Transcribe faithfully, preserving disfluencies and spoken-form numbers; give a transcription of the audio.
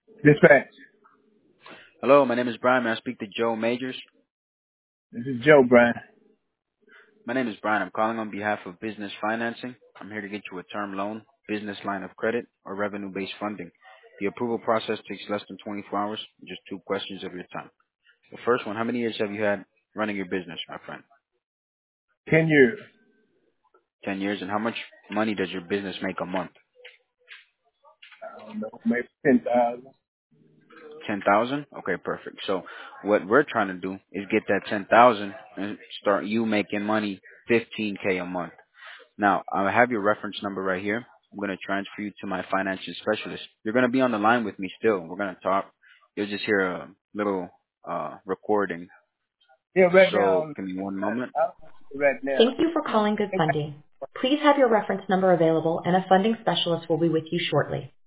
Dispatch. Hello, my name is Brian. May I speak to Joe Majors? This is Joe, Brian. My name is Brian. I'm calling on behalf of Business Financing. I'm here to get you a term loan, business line of credit, or revenue-based funding. The approval process takes less than twenty-four hours. Just two questions of your time. The first one, how many years have you had running your business, my friend? Ten years. Ten years. And how much money does your business make a month? I don't know, maybe ten thousand. Ten thousand? Okay, perfect. So what we're trying to do is get that ten thousand and start you making money fifteen K a month. Now, I have your reference number right here. I'm going to transfer you to my financial specialist. You're going to be on the line with me still. We're going to talk. You'll just hear a little uh, recording. Yeah, right now. So give me one moment. I, I right now. Thank you for calling Good Funding. Please have your reference number available and a funding specialist will be with you shortly.